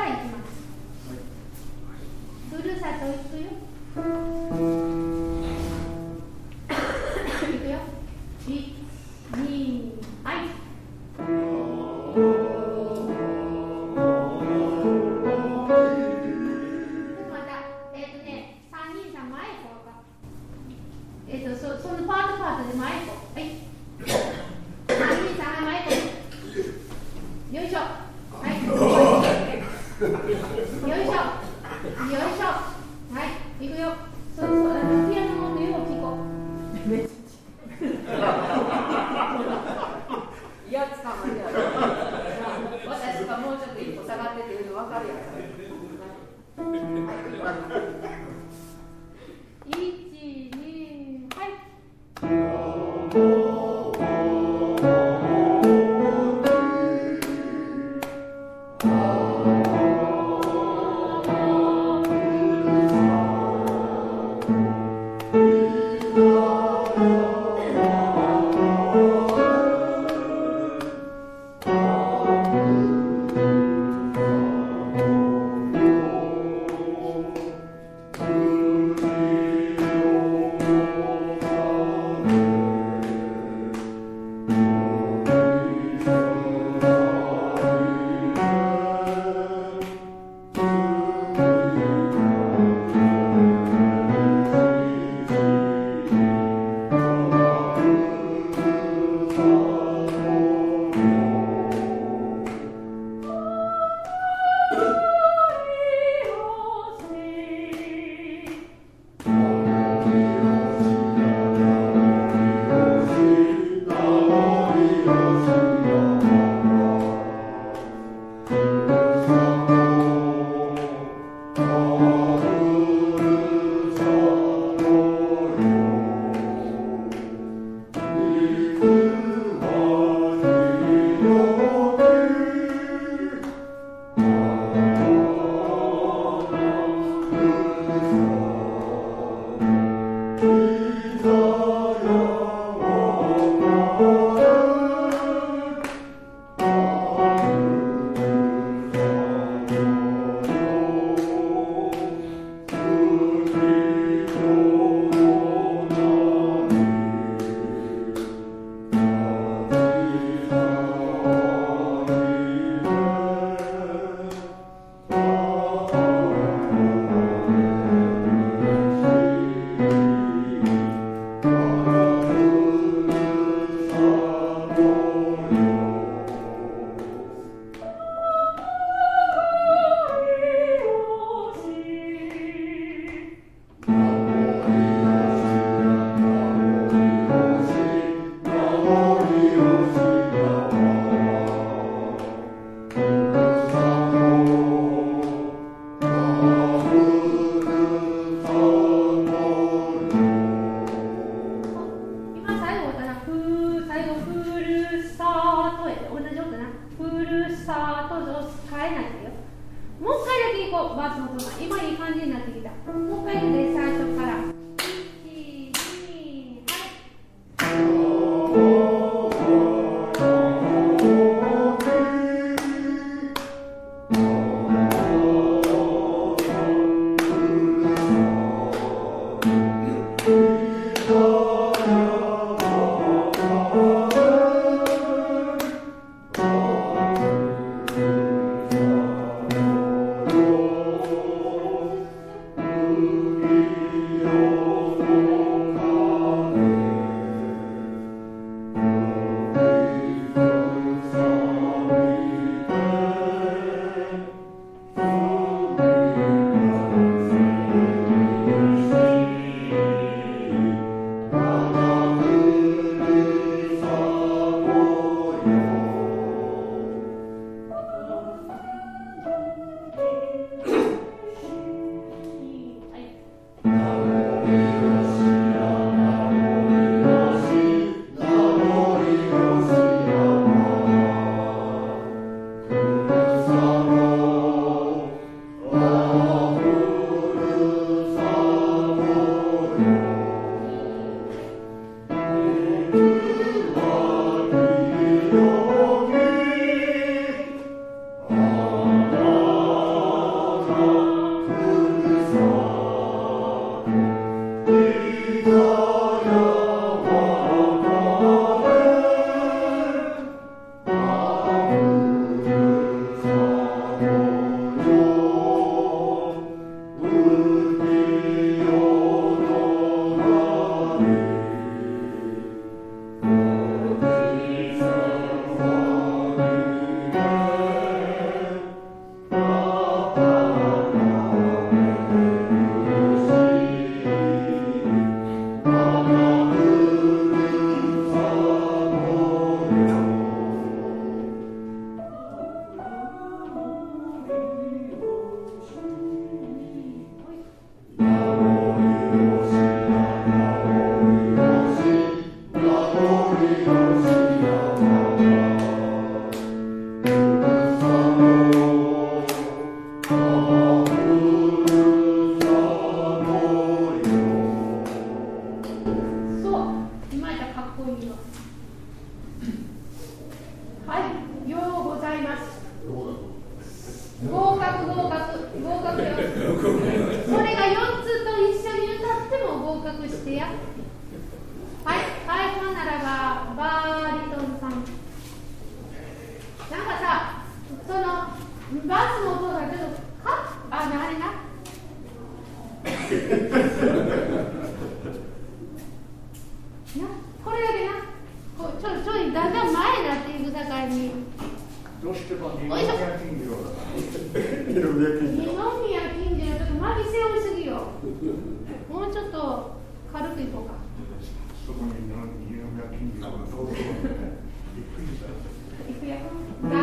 からいきます。ふるさといくよ。いくよ。1、2、はい。また、3人さん前行こうか。そのパートで前行こう。はい。3人さん前行こう。よいしょ。はい。よいしょ。よいしょ。はい。いくよ。そのバスの音がちょっとあれなこれだけなちょいだんだん前になっていく境にどうしても二宮金次郎だ二宮金次郎ちょっと巻き背負いすぎよもうちょっと軽くいこうかそこに二宮金次郎がどうぞびっくりしたいくよ